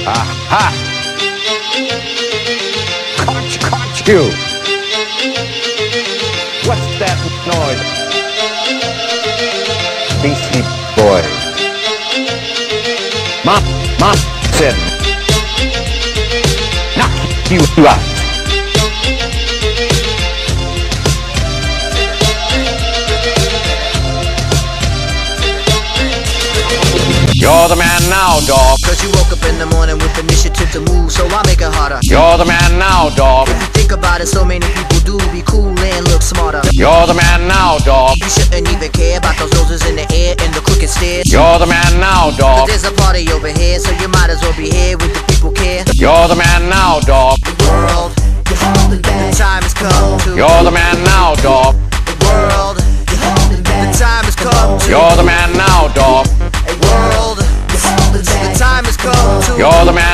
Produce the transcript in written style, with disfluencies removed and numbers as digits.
Aha! Caught you! What's that noise? Beastie Boy. Mom said, knock you out. You're the man now, dog. Cause you woke up in the morning with initiative to move, so I make it harder. You're the man now, dog. If you think about it, so many people do be cool and look smarter. You're the man now, dog. You shouldn't even care about those noses in the air and the crooked stairs. You're the man now, dog. But there's a party over here, so you might as well be here with the people care. You're the man now, dog. The world, you're holding back. The time has come to. You're the man now, dog. The world, you're holding back. The time has come to. You're the man now, dog. A world, you're holding back. The time has come to. You're the man